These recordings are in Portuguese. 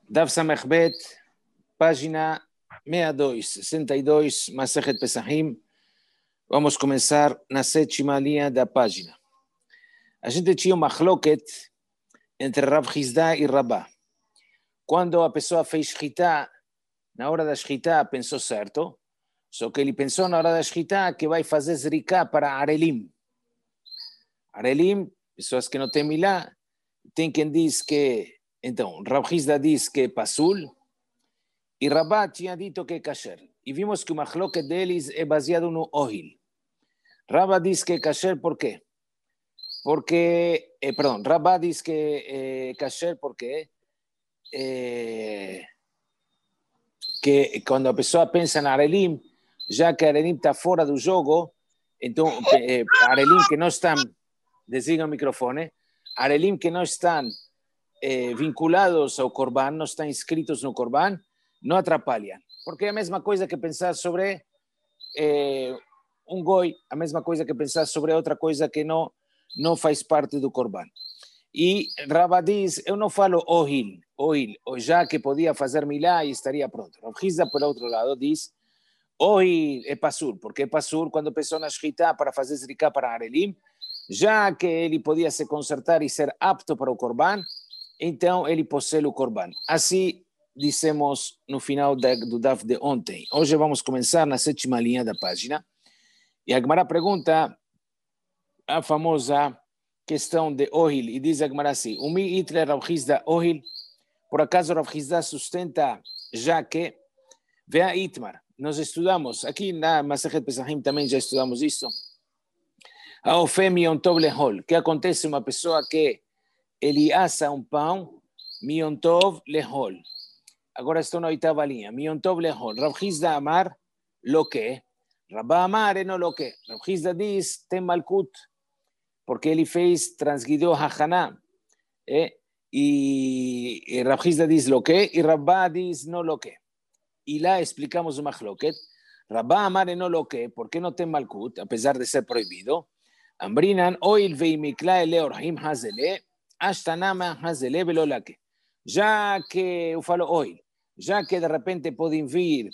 Daf Samechbet, página 62, Masechet Pesachim. Vamos começar na sétima linha da página. A gente tinha uma machloket entre Rav Hizda e Rabá. Quando a pessoa fez shchita, na hora da shchita pensou certo, só que ele pensou na hora da shchita que vai fazer zrika para arelim. Arelim, pessoas que não têm milá, tem quem diz que, então, Rav Hizda diz que é pasul, e Rabá tinha dito que é kasher. E vimos que o machloket deles é baseado no ohil. Rabá diz que é kasher por quê? Porque, Rabá diz que é kasher porque que quando a pessoa pensa na Arelim, já que a Arelim está fora do jogo, então, Arelim que não estão, desliga o microfone, Arelim que não estão vinculados ao Corban, não estão inscritos no Corban, não atrapalham. Porque é a mesma coisa que pensar sobre um goi, a mesma coisa que pensar sobre outra coisa que não faz parte do Corban. E Rabá diz, eu não falo ohil, já que podia fazer milá e estaria pronto. Rav Hizda, por outro lado, diz, ohil é pasur, porque é pasur quando a pessoa na shchita para fazer zrika para arelim, já que ele podia se consertar e ser apto para o Corban, então ele possui o Corban. Assim dissemos no final do daf de ontem. Hoje vamos começar na sétima linha da página. E a Gemara pergunta a famosa questão de ohil, e diz a Gemara assim, Umi itle Rav Hizda ohil, por acaso Rav Hizda sustenta já que, vea Itmar, nós estudamos, aqui na Masechet Pesachim também já estudamos isso, a ofem Yom Tov lehol, que acontece uma pessoa que ele assa um pão, Yom Tov lehol, agora estou na oitava linha, Yom Tov lehol, Rav Hizda amar, lo que, Rabá amar não lo que, Rav Hizda diz, tem malkut, porque ele transgrediu Hachaná, e Rav Hizda diz lo que, e Rabá diz no lo que. E lá explicamos o machloket, Rabá amar no lo que, porque não tem malkut, apesar de ser proibido, Ambrinan, oil veimikla ele orhim hazele, ashtanama hazele velolake. Já que eu falo oil, já que de repente podem vir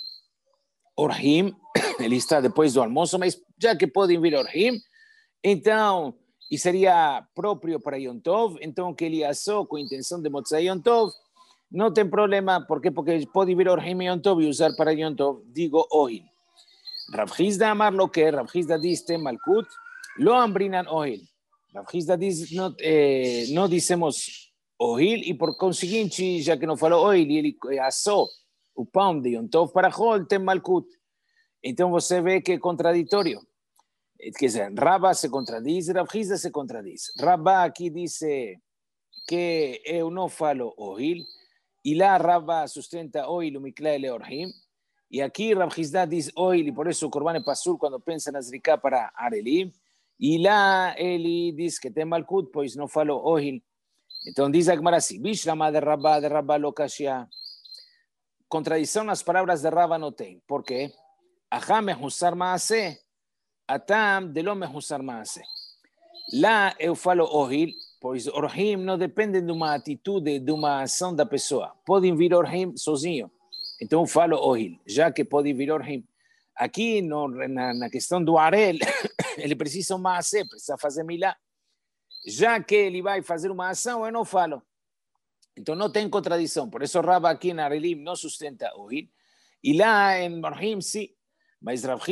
orhim, ele está depois do almoço, mas já que podem vir orhim, então, e seria próprio para Yom Tov, então que ele assou com a intenção de Motzai Yom Tov, não tem problema, porque pode vir Orhim Yom Tov e usar para Yom Tov, digo oil. Rav Hizda amar lo que, Rav Hizda diz tem malkut, lo ambrinan oil. Rav Hizda diz, não dissemos oil, e por conseguinte, já que não falou oil, e ele assou o pão de Yom Tov para Hol, tem malkut. Então você vê que é contraditório. Quer dizer, Rabá se contradiz, Rav Hizda se contradiz. Rabá aqui disse que eu não falo ohil, e lá Rabá sustenta ohil, o mikla ele orhim, e aqui Rav Hizda diz ohil, e por isso o Corban é pasul quando pensa na zrika para arelim, e lá ele diz que tem malkut, pois não falo ohil. Então diz a Gemara assim, bishlama de Rabá lo kashia. Contradição nas palavras de Rabá não tem. Por quê? Ahá mehusar maaseh, atam de lo mehusar maaseh. Lá eu falo ohil, pois orhim não depende de uma atitude, de uma ação da pessoa. Podem vir orhim sozinho. Então eu falo ohil, já que pode vir orhim. Aqui na questão do arel, ele precisa uma ação, precisa fazer milá. Já que ele vai fazer uma ação, eu não falo. Então não tem contradição. Por isso Rabá aqui na arelim não sustenta ohil. E lá em orhim sim. Mas Rav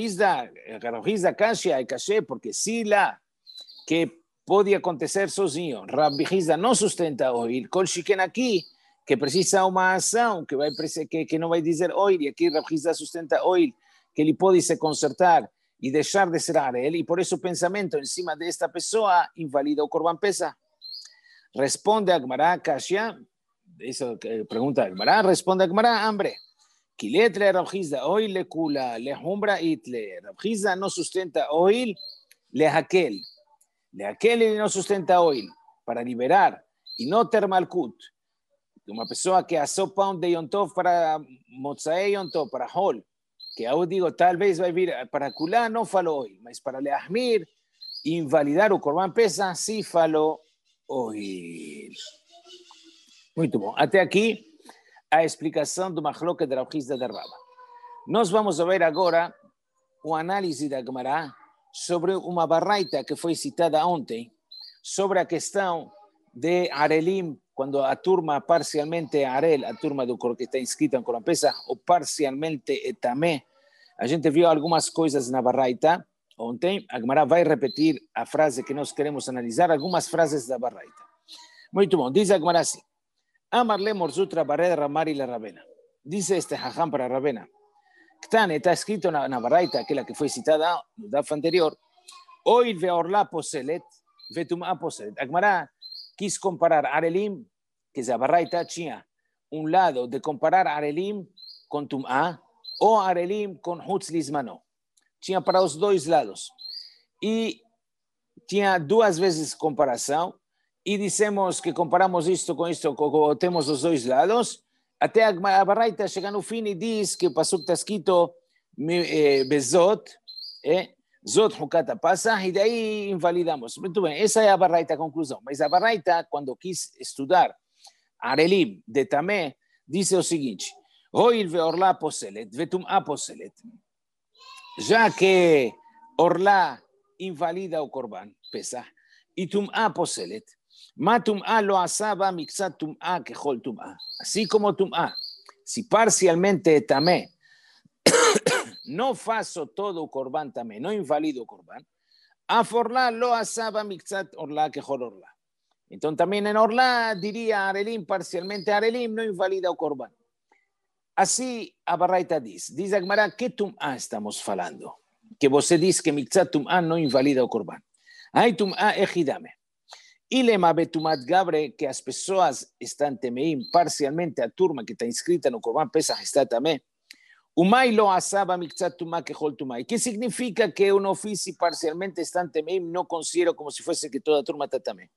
Hizda kasha é kashe, porque se lá que pode acontecer sozinho, Rav Hizda não sustenta ohil, kol shiken aqui, que precisa uma ação, que não vai dizer ohil, e aqui Rav Hizda sustenta ohil, que ele pode se consertar e deixar de ser arel, e por isso o pensamento em cima desta pessoa invalida o Corban Pesach. Responde a Gemara, kasha, isso pergunta a Gemara, responde a Gemara, hambre. Kiletle Rav Hizda oil le kula le humbra itle. Rav Hizda no sustenta oil le hakel. Le hakel ele não sustenta oil para liberar e não ter malkut. Uma pessoa que assou pão de Yom Tov para Motzai Yom Tov, para Hol, que eu digo, talvez vai vir para kula, não falou oil, mas para leahmir, invalidar o Corban Pesach, sim falou oil. Muito bom. Até aqui a explicação do Mahloket de Rav Hizda de Rava. Nós vamos ver agora o análise da Gemara sobre uma baraita que foi citada ontem, sobre a questão de Arelim, quando a turma parcialmente é Arel, a turma do que está inscrita em Corban Pesach, ou parcialmente é Tamé. A gente viu algumas coisas na baraita ontem. A Gemara vai repetir a frase que nós queremos analisar, algumas frases da baraita. Muito bom, diz a Gemara assim: Amarle Morzutra Bared Ramari la Rabena. Dice este Jajam para Rabena. Está escrito na baraita, aquela que foi citada no DAF anterior. Oil ve orla poselet, ve tum'a poselet. A Gemara quis comparar Arelim, que a baraita tinha lado de comparar Arelim com tum'a, ou Arelim com Hutz Lismano. Tinha para os dois lados. E tinha duas vezes comparação, e dissemos que comparamos isto, temos os dois lados, até a baraita chega no fim e diz que o pasuk está escrito Bezot, Zot Hukata Passa, e daí invalidamos. Muito bem, essa é a baraita, a conclusão. Mas a baraita, quando quis estudar Arelim de Tamé, disse o seguinte: Hoil ve orla poselet, ve tum'a poselet. Já que orla invalida o Corban Pesach e tum'a poselet, ma tum'a lo asaba mixat tum'a kechol tum'a. Así como tum'a, si parcialmente tamé, no faço todo o Corban tamé, no invalido o Corban, a forla lo asaba mixat orla kechol orla. Então também em orla diria Arelim, parcialmente Arelim, no invalida o Corban. Assim a baraita diz a Gemara, que tum'a estamos falando? Que você diz que mixat tum'a não invalida o Corban. Aí tum'a echidame. E lema betumat gabre, que as pessoas estão temeim, parcialmente a turma que está inscrita no Corban Pesach está também. Umay lo asaba mixat tum'a kechol tum'a. Que significa que eu não fiz se parcialmente estão temeim, não considero como se fosse que toda a turma está também.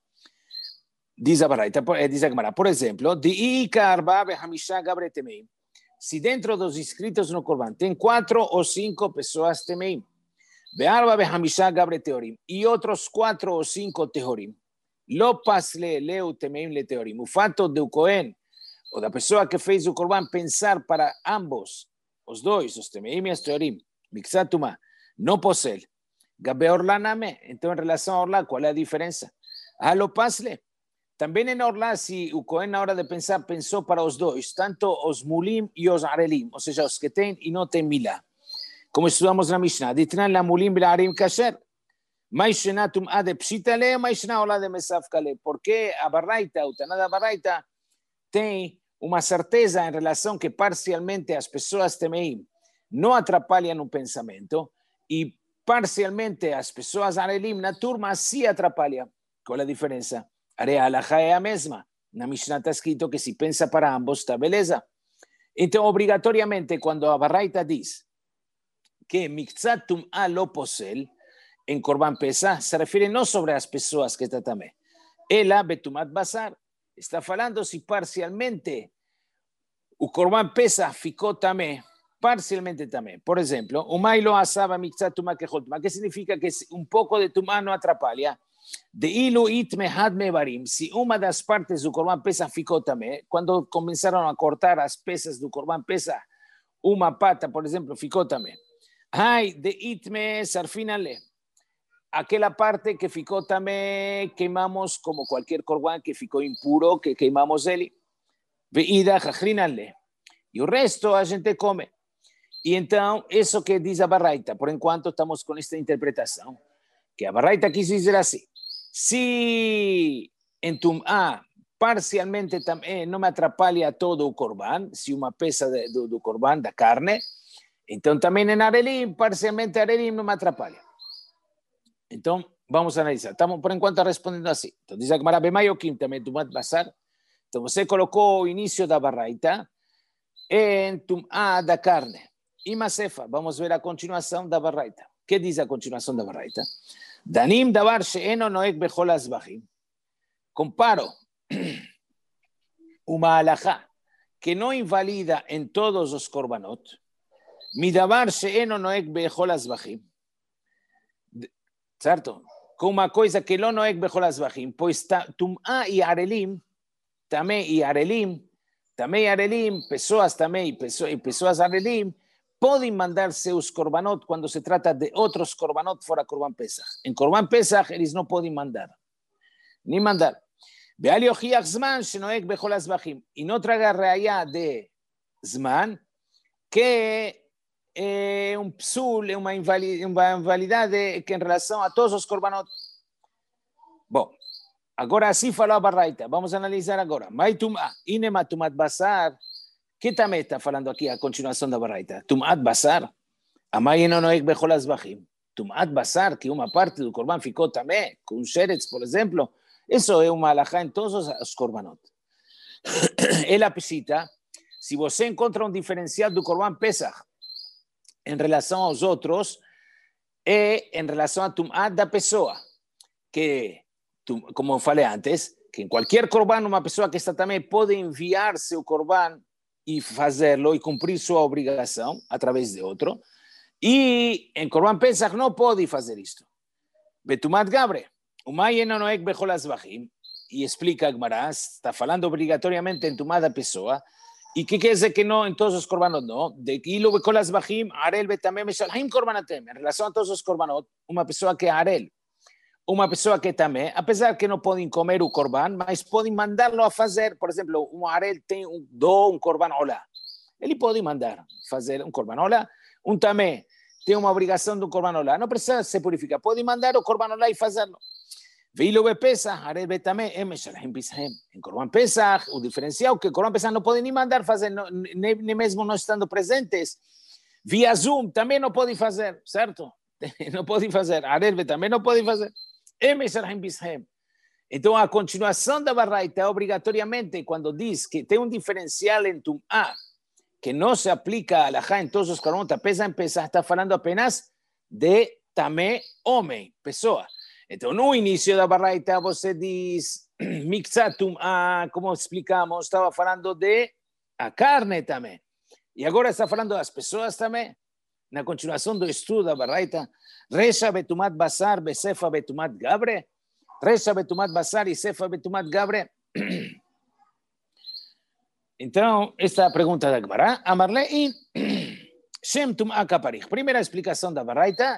Diz a baraita, diz a Gemara, por exemplo, de Ika arba behamisha gabre temeim. Se dentro dos inscritos no Corban tem 4 ou 5 pessoas temeim, be'arba behamisha gabre teorim, e outros 4 ou 5 teorim, lo pasle leu temeim le teorim. O fato do Cohen, ou da pessoa que fez o Corban, pensar para ambos, os dois, os temeim e os teorim, mixat tum'a, não posel, gabe orla name. Então, em relação a orla, qual é a diferença? Lo pasle. Também em orla, se o Cohen, na hora de pensar, pensou para os dois, tanto os mulim e os arelim, ou seja, os que têm e não têm milá. Como estudamos na Mishnah, ditnan la mulim bil arim kasher, mais shena tum'a de pshitale, mais shena orla de mesafkale. Porque a baraita, o taná da baraita, tem uma certeza em relação que parcialmente as pessoas temeim não atrapalham o pensamento e parcialmente as pessoas arelim na turma se atrapalham. Qual é a diferença? A halajá é a mesma. Na Mishnah está escrito que se pensa para ambos, está beleza. Então, obrigatoriamente, quando a baraita diz que mixat tum'a lo posel, em Corban Pesach, se refere não sobre as pessoas que estão também. Ela, betumat basar, está falando se parcialmente o Corban Pesach ficou também, parcialmente também. Por exemplo, o mailo asaba mixat tum'a kechol tum'a, que significa que um pouco de tum'a não atrapalha. De ilu itme hadme barim, se uma das partes do Corban Pesach ficou também, quando começaram a cortar as peças do Corban Pesach, uma pata, por exemplo, ficou também. Ai, de itme sarfinale, aquela parte que ficou também, queimamos como qualquer Corban que ficou impuro, que queimamos ele. Veida jachrinale, e o resto a gente come. E então, isso que diz a baraita, por enquanto estamos com esta interpretação, que a baraita quis dizer assim: se em tum'a parcialmente também não me atrapalha todo o Corban, se uma peça do Corban, da carne, então também em arelim, parcialmente arelim não me atrapalha. Então, vamos analisar. Estamos, por enquanto, respondendo assim. Então, diz a Gemara, bemayokim também tumat basar. Então, você colocou o início da baraita em tum'a da carne. E masefa, vamos ver a continuação da baraita. O que diz a continuação da baraita? Danim davar she'eno noek bechol azbachim. Comparo uma halajá que não invalida em todos os korbanot, mi davar she'eno noek bechol azbachim. Certo? Com uma coisa que não noek bechol azbachim, pois tum'a e arelim, também e arelim, Tamei Arelim, pessoas Tamei e pessoas Arelim, podem mandar seus korbanot quando se trata de outros korbanot fora Korban Pesach. Em Korban Pesach, eles não podem mandar. Nem mandar. E não traga raia de Zman, que é psul, é uma invalidade que em relação a todos os korbanot. Bom, agora assim falou a Baraita. Vamos analisar agora. Inema tumat basar. Que também está falando aqui a continuação da Baraita? Tumat basar. Amai não noeg bechol azbachim. Tumat basar, que uma parte do korban ficou também, com sheretz, por exemplo. Isso é uma alahá em todos os korbanot. Ela precisa, se você encontra um diferencial do korban Pesach em relação aos outros, é em relação a tumat da pessoa. Que, como eu falei antes, que em qualquer korban, uma pessoa que está também pode enviar seu korban e fazê-lo e cumprir sua obrigação através de outro. E em Korban Pesach não pode fazer isto. Betumat Gabre. O Maien não é bechol azbachim. E explica a Gemara, está falando obrigatoriamente em Tumat da pessoa. E que quer dizer que não em todos os korbanot, não? De Ilo bechol azbachim, Arel betamem meshalhim korbanatem. Em relação a todos os korbanot, uma pessoa que é Arel, uma pessoa que também, apesar que não podem comer o korban, mas podem mandá-lo a fazer. Por exemplo, um Arel tem um korban olá. Ele pode mandar fazer um korban olá. Um também tem uma obrigação de um korban olá. Não precisa se purificar. Pode mandar o korban olá e fazê-lo. Veilo be Pesach, Arel be também, em korban Pesach, o diferencial que o korban Pesach não pode nem mandar fazer, nem mesmo não estando presentes. Via Zoom também não pode fazer, certo? Não pode fazer. Arel be também não pode fazer. Então, a continuação da Baraita, obrigatoriamente, quando diz que tem um diferencial em Tum'ah, que não se aplica a alahá em todos os korbanot, apesar de Pesach, está falando apenas de tamé, homem, pessoa. Então, no início da Baraita, você diz, Mikzat Tum'ah, como explicamos, estava falando de a carne também. E agora está falando das pessoas também. Na continuação do estudo da Baraita, Resha betumat basar, besefa betumat gabre. Resha betumat basar e sefa betumat gabre. Então, esta é a pergunta da Gemara. Amarlei, Shem tum'a kaparich. Primeira explicação da Baraita,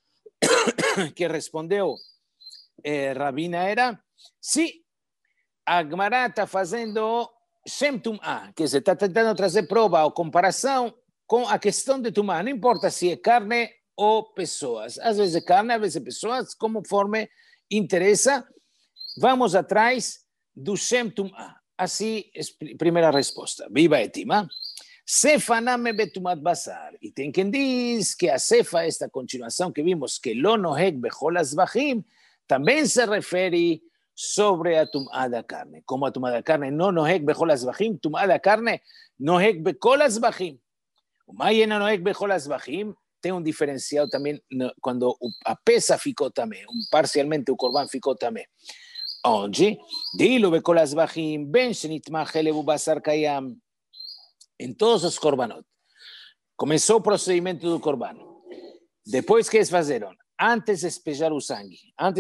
que respondeu Rabina era, se a Gemara está fazendo Shem tum'a, que se está tentando trazer prova ou comparação com a questão de tumá, não importa se é carne ou pessoas. Às vezes é carne, às vezes é pessoas, conforme interessa. Vamos atrás do Shem tumá. Assim, primeira resposta. Viva etima. Sefa name betumat basar. E tem quem diz que a sefa, esta continuação que vimos, que lo noheg bechol azbachim, também se refere sobre a tumá da carne. Como a tumá da carne não noheg bechol azbachim, tumá da carne noheg bechol azbachim. O Maien Noeg Bechol Azbachim tem um diferencial também quando a peça ficou também, parcialmente o korban ficou também. Onde? Dilo Bechol Azbachim, Ben Shenitma Chelev Basar Kayam. Em todos os korbanot. Começou o procedimento do korban. Depois que eles fizeram? Antes de despejar o sangue.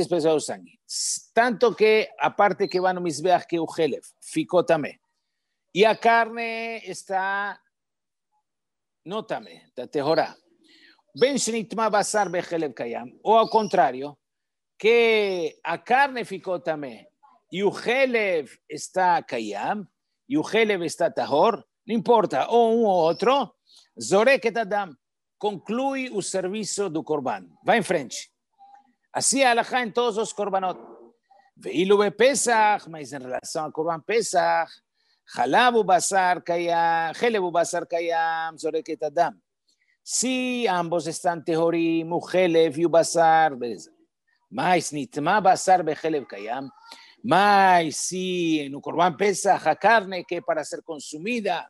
Tanto que a parte que vai no Mizbeach, que é o Chelev, ficou também. E a carne está... No também, da tehorá. Ben shenitma basar bechelev kayam. Ou ao contrário, que a carne ficou também e o chelev está kayam e o chelev está tahor, não importa, ou um ou outro, zoreket adam, conclui o serviço do korban. Vai em frente. Assim é a alahá em todos os korbanot. Veilo be Pesach, mas em relação ao korban Pesach, Halabu basar kayam, Helebu basar kayam, zoreket adam. Se ambos estão tehorim, o Helev e o basar, beleza. Mas nitma basar be Helev kayam, mas se no korban Pesach a carne que é para ser consumida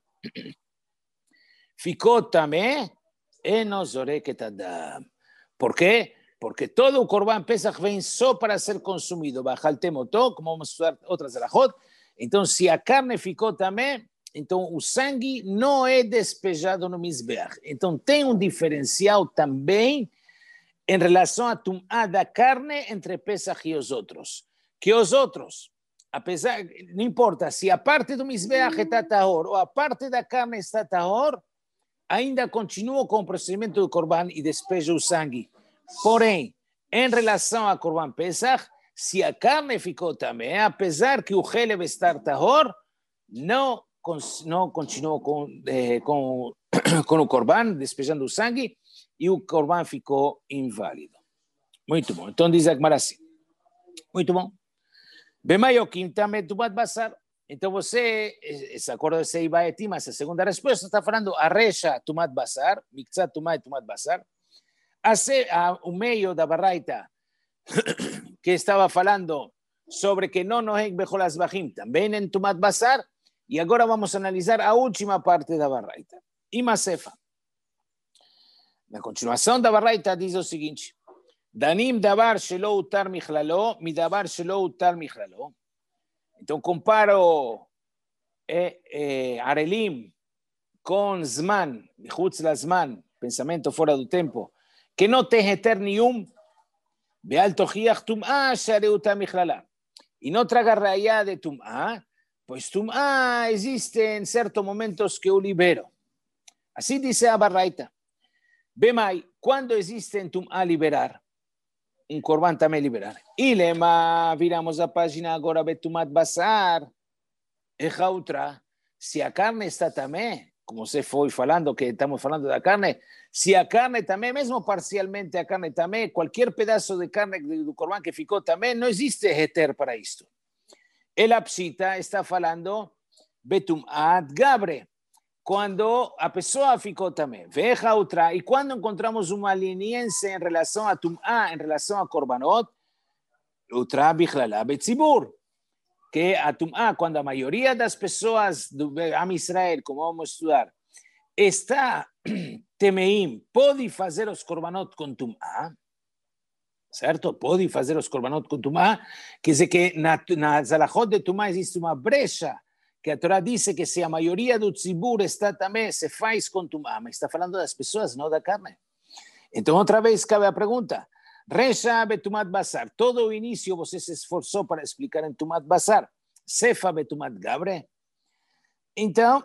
ficou também, eno zoreket adam. Por quê? Porque todo o korban Pesach vem só para ser consumido. Bajaltemotó, como vamos a estudar outras alahot. Então, se a carne ficou também, então o sangue não é despejado no Mizbeach. Então, tem um diferencial também em relação à tumá da carne entre Pesach e os outros. Que os outros, apesar, não importa, se a parte do Mizbeach está tahor ou a parte da carne está tahor, ainda continua com o procedimento do Corban e despeja o sangue. Porém, em relação a Corban Pesach, se a carne ficou também, apesar que o Helev está tahor, não continuou com o Corban, despejando o sangue, e o Corban ficou inválido. Muito bom. Então diz a Gemara assim. Muito bom. Bemayokim também tumat basar. Então você, esse acordo de Seibaetim, essa segunda resposta, está falando a recha tumat basar, miktzat tumat basar, o meio da Baraita, que estava falando sobre que não noheg bechol asbachim, também em tumat basar, e agora vamos analisar a última parte da Baraita. Imasefa. Na continuação da Baraita diz o seguinte, Danim davar shelo utar michlalo, midavar shelo utar michlalo. Então comparo Arelim com Zman, Michutz la Zman, pensamento fora do tempo, que não tem heter nenhum, Beal tochiach tum'ah shareuta michlala. E não traga raya de tum'ah, pois tum'ah existe em certos momentos que eu libero. Assim diz a Baraita. Bemai, quando existe em tum'ah liberar, um corban também liberar. E lema, viramos a página agora, betumat basar, eja outra, se a carne está também, como você foi falando, que estamos falando da carne, se a carne também, mesmo parcialmente a carne também, qualquer pedaço de carne do corban que ficou também, não existe heter para isto. El Apsita está falando betumat gabre, quando a pessoa ficou também, veja outra, e quando encontramos uma leniência em relação a tum'ah, em relação a korbanot, outra bichlala betzibur, que a tum'ah, quando a maioria das pessoas do Am Israel, como vamos estudar, está temeim, pode fazer os korbanot com tum'ah, certo? Pode fazer os korbanot com tum'ah, quer dizer que na zalachot de tum'ah existe uma brecha, que a Torá diz que se a maioria do tzibur está também, se faz com tum'ah, mas está falando das pessoas, não da carne. Então, outra vez cabe a pergunta, Recha betumat basar, todo o início você se esforçou para explicar em tumat basar, Sefa betumat gabre? Então,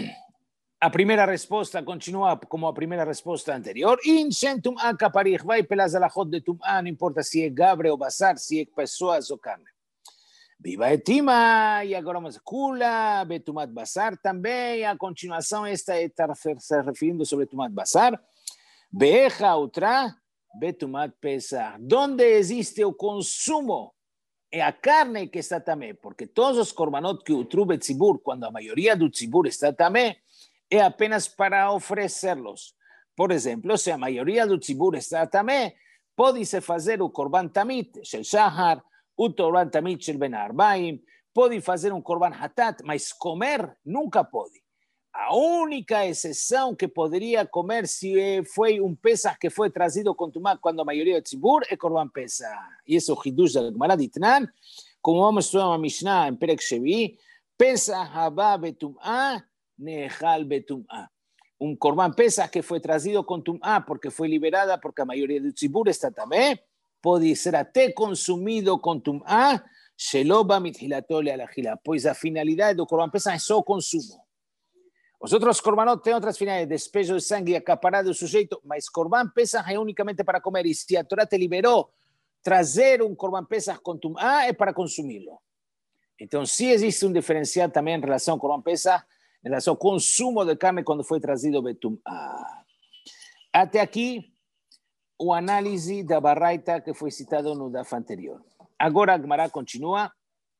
a primeira resposta continua como a primeira resposta anterior, In shen tum'ah kaparich, vai pelas alachot de tum'ah, não importa se é gabre ou basar, se é pessoas ou carne. Viva etima, e agora vamos kula, betumat basar também, a continuação esta está se referindo sobre tumat basar, beja outra, betumat pesach, donde existe o consumo, é a carne que está também, porque todos os korbanot que utru betzibur, quando a maioria do tzibur está também, é apenas para oferecê-los. Por exemplo, se a maioria do tzibur está também, pode-se fazer o korban tamit, shel shahar, o korban tamit shel ben arbaim, pode fazer um korban hatat, mas comer nunca pode. A única exceção que poderia comer se foi um pesach que foi trazido com tumá quando a maioria do tzibur é korban pesach. E esse é o hidush da Gemara de Itnan, como vamos estudar uma Mishnah em Perek Shevi, pesach haba betum'ah, nehal betum'ah. Um korban pesach que foi trazido com tumá porque foi liberada porque a maioria do tzibur está também, pode ser até consumido com tum'ah, sheloba mithilato le'alachila, pois a finalidade do korban pesach é só o consumo. Os outros korbanot têm outras finalidades, despejo de sangue, acaparar do sujeito, mas korban pesach é unicamente para comer, e se a Torá te liberou trazer um korban pesach com tum'ah, é para consumi-lo. Então, se existe um diferencial também em relação ao korban pesach, em relação ao consumo de carne quando foi trazido betum'ah. Até aqui, o análise da Baraita que foi citado no DAF anterior. Agora a Gemara continua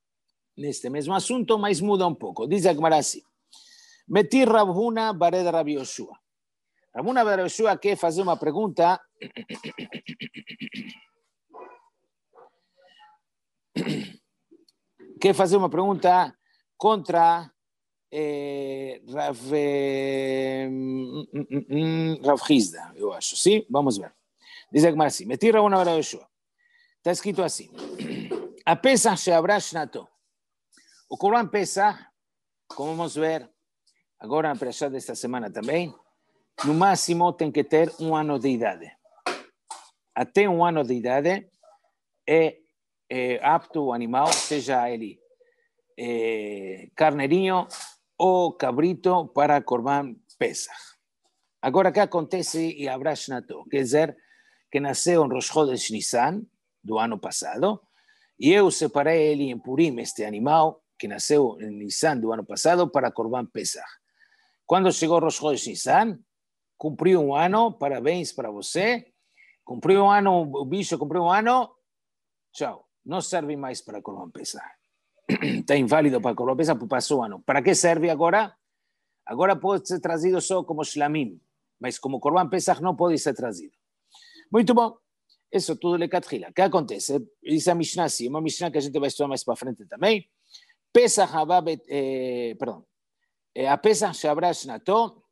neste mesmo assunto, mas muda um pouco. Diz a Gemara assim, Metir Rav Huna bared Rabi Yoshua. Rav Huna bared Rabi Yoshua quer fazer uma pergunta contra Rav Hizda, eu acho. Sim? Vamos ver. Diz a Gemara assim, Metir Rav Huna bared Rabi Yoshua. Está escrito assim, a Pesach she'avra shnato. O Korban Pesach, como vamos ver, agora na Perashá desta semana também, no máximo tem que ter 1 ano de idade. Até 1 ano de idade é apto o animal, seja ele carneirinho ou cabrito para Corban Pesach. Agora, o que acontece em Avraham Shnato? Quer dizer, que nasceu em Rosh Chodesh Nissan, do ano passado, e eu separei ele em Purim, este animal, que nasceu em Nissan do ano passado, para Corban Pesach. Quando chegou Rosh Chodesh Nissan, cumpriu um ano, parabéns para você, cumpriu um ano, o bicho cumpriu um ano, tchau, não serve mais para Corban Pesach. Está inválido para Corban Pesach, passou o ano. Para que serve agora? Agora pode ser trazido só como Shlamim, mas como Corban Pesach não pode ser trazido. Muito bom. Isso tudo lecatchila. O que acontece? Diz a Mishnah assim, uma Mishnah que a gente vai estudar mais para frente também. Pesach perdão. A Pesach Shabra Shnato,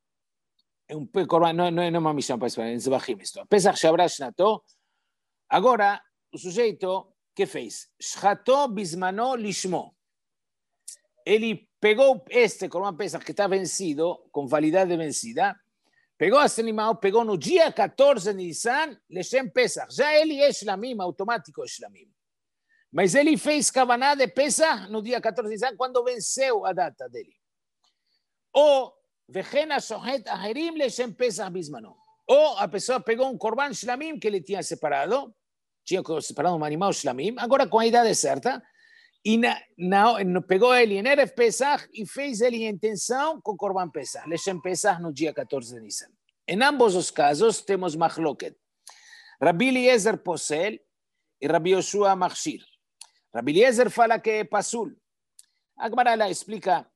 não é uma Mishnah para estudar, é Zebachim isto. A Pesach Shabra Shnato, agora o sujeito que fez? Shchato bismano lishmo. Ele pegou este Corban Pesach que está vencido, com validade vencida, pegou esse animal, pegou no dia 14 de Nissan, Leshem Pesach. Já ele é Shlamim, automático é Shlamim. Mas ele fez Kavaná de Pesach no dia 14 de Nissan, quando venceu a data dele. Ou, Vechena Shohet Aherim Leshem Pesach Bismano. Ou a pessoa pegou um Corban Shlamim que ele tinha separado um animal Shlamim, agora com a idade certa, e pegou ele em Erev Pesach e fez ele em intenção com Corban Pesach, Leshem Pesach no dia 14 de Nissan. Em ambos os casos temos Machloket. Rabbi Eliezer Posel e Rabbi Yoshua Machshir. Rabbi Eliezer fala que é Pasul. A Gemara explica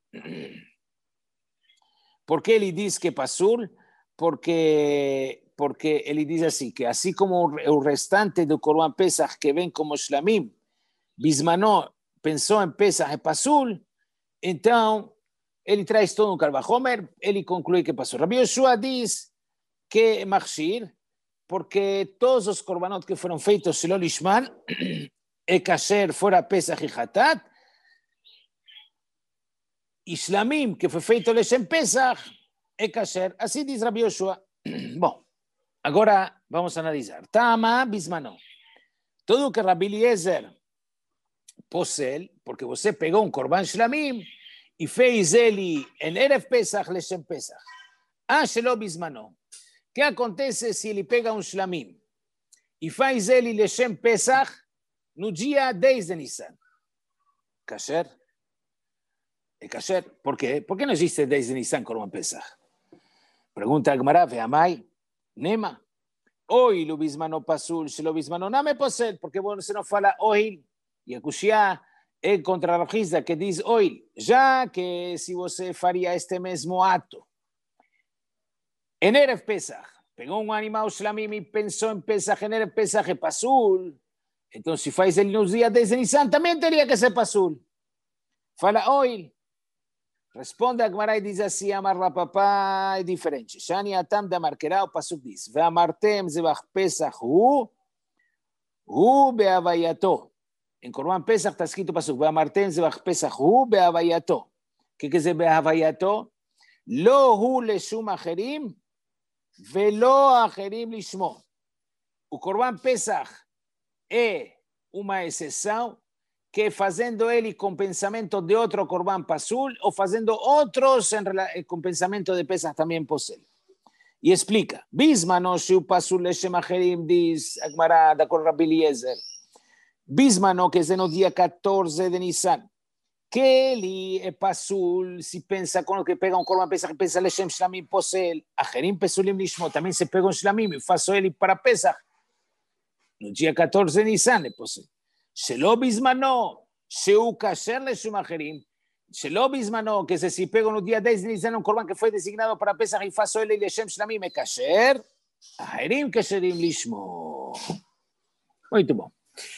por que ele diz que é Pasul, porque ele diz assim, que assim como o restante do Corban Pesach que vem como Shlamim, Bismano pensou em Pesach e Pasul, então ele traz todo um Karvachomer, ele conclui que passou. Rabbi Yoshua diz que é Machshir, porque todos os Korbanot que foram feitos Shelo Lishman, e Kasher fora Pesach e Hatat, e Shlamim, que foi feito Leshem Pesach, é Kasher. Assim diz Rabbi Yoshua. Bom, agora vamos analisar. Tama Bismano. Tudo o que Rabbi Eliezer Posel, porque você pegou um Corban Shlamim e fez ele em Erev Pesach, Leshem Pesach. Shelo Bismano. O que acontece se ele pega um Shlamim e faz ele Leshem Pesach no dia 10 de Nissan? Kasher? É Kasher. Por quê? Por que não existe 10 de Nissan Corban Pesach? Pergunta a Gemara, Veamai, Nema. Oil, o Bismano Pasul, Shelo Bismano, não me Posel, porque você não fala Oil. E a Kushia é contra a Rabhizda, que diz, oi, já que se você faria este mesmo ato, em Erev Pesach, pegou um animal Shlamim e pensou em Pesach, em Erev Pesach é Pasul, então se faz ele nos dias 10 de Nissan, também teria que ser Pasul. Fala, oi. Responde a Gemara e diz assim, Amar Rapapá é diferente. Shani Atam de Amarquerá, o Pasuk diz, Ve'amartem zebach Pesach hu be'avayato. Em Corban Pesach está escrito Pasuk, Ve'amartem zebach Pesach hu be'avayato. O que quer dizer be'avayato? Lo hu leshum acherim, velo acherim lishmo. O Corban Pesach é uma exceção que fazendo ele com pensamento de outro Corban Pasul ou fazendo outros com pensamento de Pesach também Posel. E explica, Bismano se o Pasul leshem acherim, diz a Gemara da Cor Rabbi Eliezer, Bismano, que é no dia 14 de Nissan, que ele é Pasul, se pensa quando que pega um Corban Pesach, pensa Leshem Shlamim Posel, Acherim Pesulim Lishmo, também se pega um Shlamim e faço ele para Pesach, no dia 14 de Nissan é Posel. Shelo Bismano, Sheu Kasher Leshum Acherim, Shelo Bismano, que se pega no dia 10 de Nissan um Corban que foi designado para Pesach e faço ele Leshem Shlamim é Kasher, Acherim Kasherim Lishmo. Muito bom.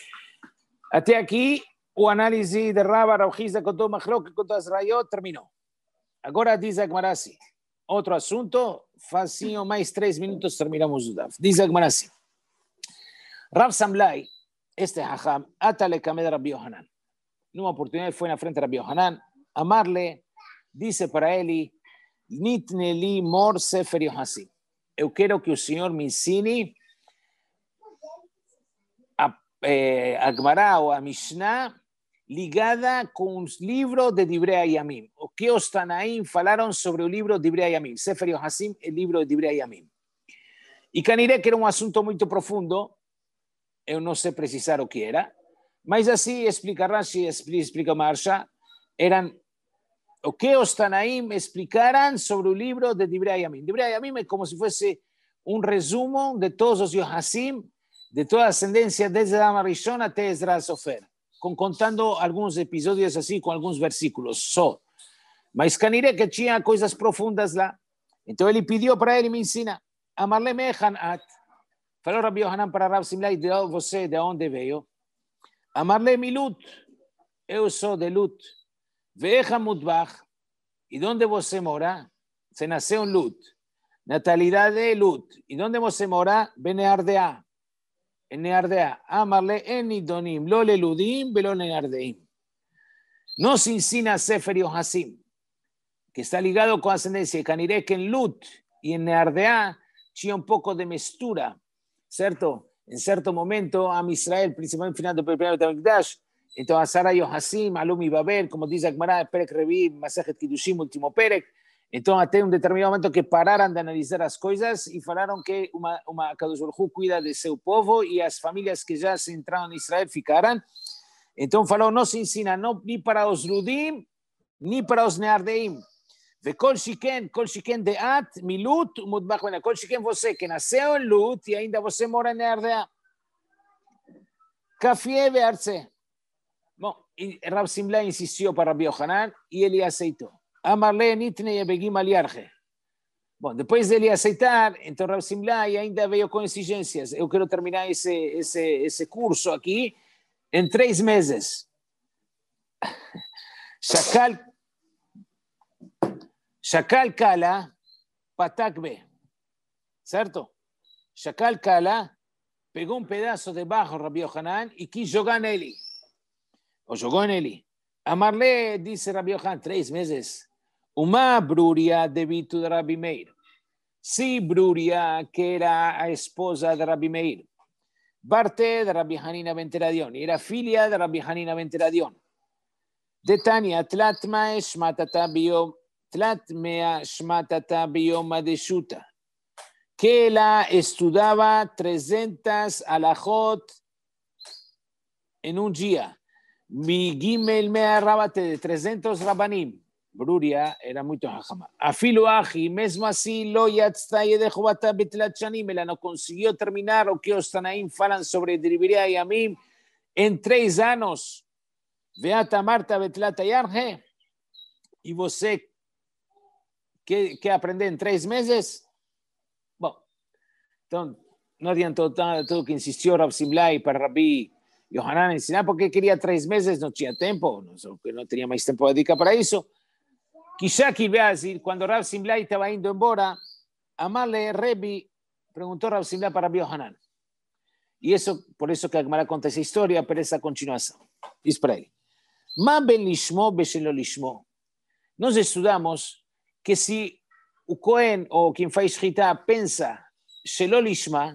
Até aqui, o análise de Rabba, Rabhizda, com todo o Machlok, com todas as Rayot, terminou. Agora diz a Gemara assim, outro assunto, facinho, mais 3 minutos, terminamos o Daf. Diz a Gemara assim, Rav Samlai, este Hacham, Atale Kamed Rabbi Yohanan. Numa oportunidade foi na frente de Rabbi Yohanan, amarle, disse para ele, Nitne li mor sefer Yohasim. Eu quero que o Senhor me ensine a Gemara ou a Mishnah ligada con un libro de Divrei Hayamim. O que os Tanaim falaron sobre el libro de Divrei Hayamim. Sefer Yohasim, el libro de Divrei Hayamim. E caniré que era um assunto muito profundo, eu não sei precisar o que era, mas assim explica Rashi, explica Marsha, eram o que os Tanaim explicaram sobre o livro de Divrei Hayamim. Divrei Hayamim é como se fosse um resumo de todos os Yohasim, de toda a ascendência desde Adam Rishon até Ezra Sofer, contando alguns episódios assim, com alguns versículos só. Mas caniré que tinha coisas profundas lá. Então ele pediu para ele me ensinar. Amarle mechan at. Falou Rabbi Yohanan para Rav Simlai, você de onde veio? Amarle milut. Eu sou de Lut. Veja mutbach. E onde você mora? Você nasceu em Lut. Natalidade de Lut. E onde você mora? Beneardea. En Neardea. Amarle en Nidonim. Lo leludim, velo neardeim. Nos ensina Sefer Yohasim, que está ligado con ascendencia de Caniré, que en Lut y en Neardea tinha un poco de mestura, ¿cierto? En cierto momento, Am Israel, principalmente final del primer Betamikdash, entonces Sara Yohasim, Alum y Babel, como dice Agmará, Perek Revi, Masejet Kiddushim, último Perek, entonces até un determinado momento que pararam de analisar las cosas y falaron que uma Kadosh Baruch Hu cuida de seu povo y las familias que ya se entraron en Israel ficaram. Entonces falou, no se ensina ni para os Ludim, ni para os Neardeim. Vekol shiken deat, milut, mutbach bena. Kol shiken você, que nasceu em Lut e ainda você mora em Neardea. Kafie bearze. Bom, Rav Simlai insistiu para Rabbi Yohanan e ele aceitou. Amarle nitne yebegim aliarche. Bom, depois dele aceitar, então Rav Simlai ainda veio com exigências. Eu quero terminar esse curso aqui em 3 meses. Shakal Kala, Patak B. ¿Certo? Shakal Kala pegó un pedazo de bajo Rabbi Yohanan y quis jogar nele. O jogó en él. Amarle, dice Rabbi Yohanan, 3 meses. Uma Bruria de Bitu de Rabbi Meir. Sí, Bruria, que era a esposa de Rabbi Meir. Barte de Rabbi Hanina ben Teradion. Era filia de Rabbi Hanina ben Teradion. De Tania, Tlatma Shmatata Biom. Tlatmea Shmatata Bioma de Shuta, que la estudiaba 300 alajot en un día. Mi Gimel Mea Rabate de 300 rabanim. Bruria era muy hajama. Afilo Aji, mesmo así, lo yatztaye de Jobata Betlat Shanim, ela no consiguió terminar o que os Tanaim falan sobre Divrei Hayamim en 3 anos. Veata Marta Betlat Yarje, y você que aprender en 3 meses. Bueno, entonces, no adiantó tanto que insistió Rav Simlai para Rabbi Yohanan ensinar, porque quería 3 meses, no tenía tiempo, no tenía más tiempo de dedicar para eso. Quizá que iba a decir, cuando Rav Simlai estaba yendo embora, Amarle Rebi preguntó a Rav Simlai para Rabbi Yohanan. Y eso, por eso que Agmará conta esa historia, pero esa continuación. Dice para él, Ma ben lishmo beshelo lishmo. Nos estudamos que si o Cohen o quien faz Shchita pensa Shelo Lishma,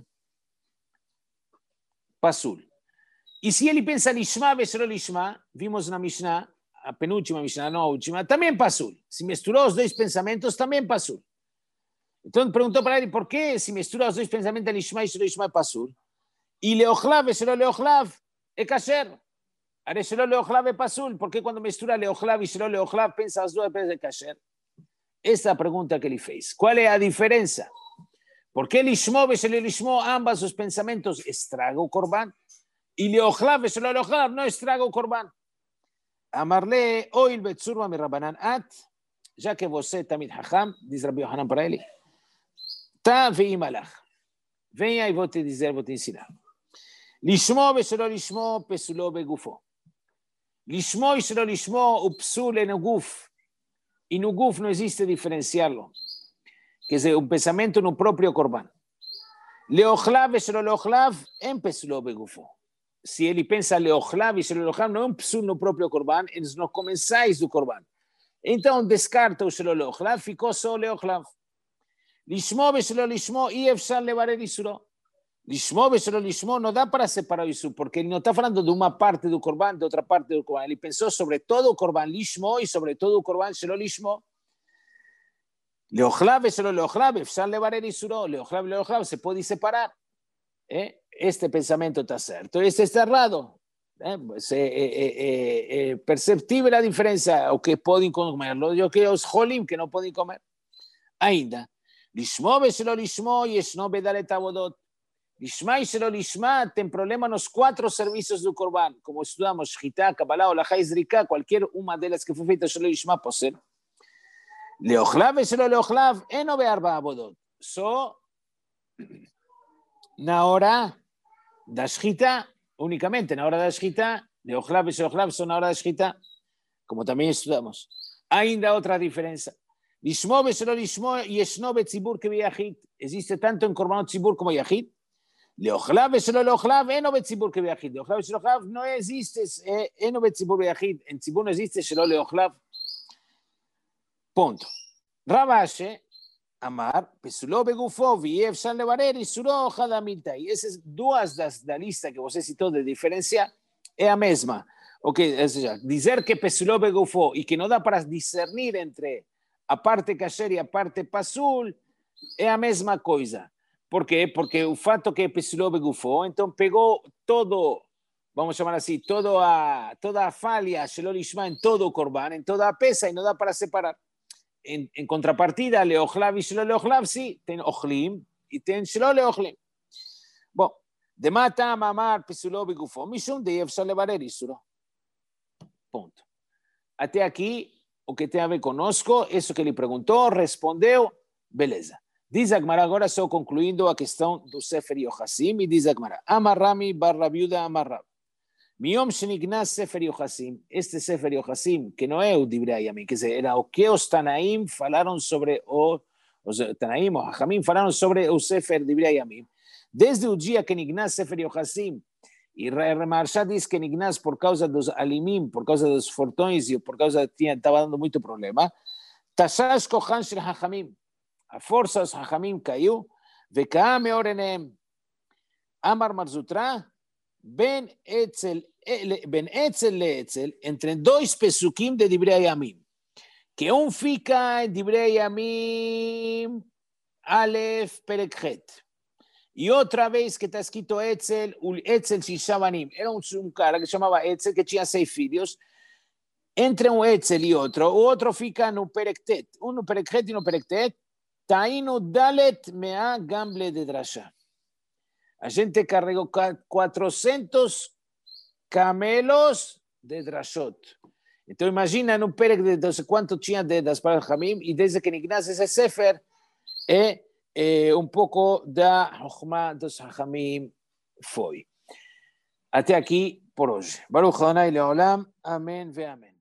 Pasul. Y si él pensa Lishma Shelo Lishma, vimos na Mishnah, a penúltima Mishnah, no a última, también Pasul. Si misturó los 2 pensamientos, también Pasul. Entonces preguntó para él, ¿por qué si mistura los 2 pensamientos Lishma y Shelo Lishma Pasul? Y Leochlav Shelo Leochlav es kasher. Ahora Shelo Leochlav es Pasul. ¿Por qué cuando mistura Leochlav y Shelo Leochlav pensa las 2 veces de kasher? Esa pregunta que le fez. ¿Cuál es la diferencia? ¿Por qué Lishmo, Beshelo Lishmo, ambas sus pensamientos estrago Corban? Y Leochlav, Beshelo Leochlav, no estrago Corban. Amarle, Oil Betsurba mi Rabbanan At, ya que você tamid Hacham, dice Rabbi Yohanan para ele, Ta veimalach. Venha e vou te dizer, vou te ensinar. Lishmo, Beshelo Lishmo, Pesulo Begufo. Lishmo, Beshelo Lishmo, Upsul en Guf. Y no guf no existe diferenciarlo, que es un pensamiento en un propio corban. Leochlav y solo leochlav en pesulo begufo. Si él piensa leochlav y solo leochlav, no es un psul no propio corban, entonces no comenzáis do corban. Entonces descarta o solo leochlav, ficó solo leochlav. Lishmo y solo lishmo y efshan levarer isuro. Lishmo, beselo lishmo, no da para separar isso, porque ele não está falando de uma parte do corban, de outra parte do corban. Ele pensou sobre todo o corban lishmo e sobre todo o corban shelo lishmo. Leochlav, beselo leochlav, efshar levarer isuro, leochlav, se pode separar. Este pensamento está certo, este está errado. É perceptível a diferença, o que podem comer, o que os holim que não podem comer. Ainda, lishmo, beselo lishmo, yeshno bedalet avodot. Lishma e Shelo Lishma tem problema nos 4 serviços do Corban, como estudamos, Shchita, Kabbalah, Olachá e Zrika, qualquer uma delas que foi feita Shelo Lishma pode ser. Leochlav e Shelo Leochlav, eno be'arba avodot. Só na hora da Shchita, unicamente na hora da Shchita, Leochlav e Shelo Leochlav são na hora da Shchita, como também estudamos. Ainda outra diferença. Lishmo e Shelo Lishmo, yeshno betzibur que beyachid. Existe tanto em Corbanot Tzibur como Yachid. Leochlav ושלא leochlav, אינו בציבור כביחיד. leochlav ושלא leochlav no existe, אינו בציבור ביחיד. En ציבור no existe שלא leochlav. Punto. רב אשי אמר, פסולו בגופו, ויהיה אפשר לברר, איסורו חד המילתאי. Essas duas da lista que você citou de diferença é a mesma. Okay, ou seja, dizer que psuló begufó e que não dá para discernir entre a parte kasher e a parte pasul é a mesma coisa. ¿Por quê? Porque o fato que psuló begufó, então pegou todo, vamos chamar assim, toda a falha, shelo lishma, em todo o korban, em toda a peça, e não dá para separar. En contrapartida, leochlav e shelo leochlav, sim, tem ochlim e tem shelo leochlim. Bom, de mata mamar psuló begufó, mishum de efshar levarer isuro. Ponto. Até aqui, o que tem a ver conosco, isso que ele perguntou, respondeu, beleza. Diz a Gemara, agora só concluindo a questão do Sefer Yochassim, e diz a Gemara, Amar Rami bar Rabiuda Amar Rab. Miom shenignas Sefer Yochassim, este Sefer Yochassim, que não é o Divrei Hayamim, quer dizer, era o que os Tanaim falaram sobre os Tanaim, os Hachamim falaram sobre o Sefer Divrei Hayamim. Desde o dia que nignas Sefer Yochassim, e Maharsha diz que nignas por causa dos alimim, por causa dos fortões e por causa que estava dando muito problema, Tashash Kochan Shel Hachamim, a força dos Hachamim caiu, Veka'a meor enehem. Amar Marzutra, ben etzel leetzel, entre dois pesukim de Divrei Hayamim, que um fica em Divrei Hayamim, Aleph Perek Het. E outra vez que está escrito Etzel, o Etzel Shishabanim, era um cara que chamava Etzel, que tinha 6 filhos. Entre um Etzel e outro, o outro fica no Perektet. Um no Perekhet e no Perektet. Tainu Dalet Mea Gamble de Drasha. A gente carregou 400 camelos de Drashot. Então imagina no Perek de não sei quanto tinha das para Hamim, e desde que Nignas esse Sefer um pouco da Chokhmah dos Hachamim foi. Até aqui por hoje. Baruch Adonai Leolam. Amém ve amém.